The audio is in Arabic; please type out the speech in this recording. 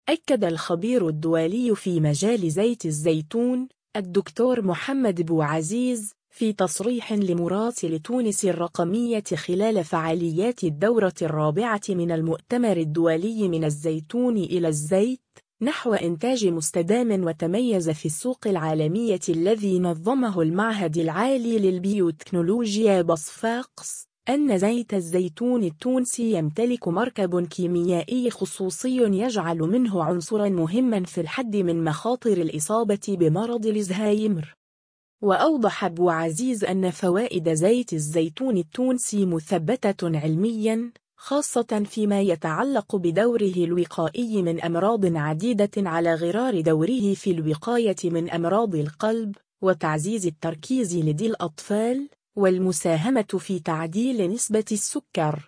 أكد الخبير الدولي في مجال زيت الزيتون الدكتور محمد بوعزيز في تصريح لمراسل تونس الرقمية خلال فعاليات الدورة الرابعة من المؤتمر الدولي من الزيتون إلى الزيت نحو إنتاج مستدام وتميز في السوق العالمية الذي نظمه المعهد العالي للبيوتكنولوجيا بصفاقس أن زيت الزيتون التونسي يمتلك مركب كيميائي خصوصي يجعل منه عنصرا مهما في الحد من مخاطر الإصابة بمرض الزهايمر. وأوضح بوعزيز أن فوائد زيت الزيتون التونسي مثبتة علمياً خاصة فيما يتعلق بدوره الوقائي من أمراض عديدة على غرار دوره في الوقاية من أمراض القلب وتعزيز التركيز لدى الأطفال والمساهمة في تعديل نسبة السكر.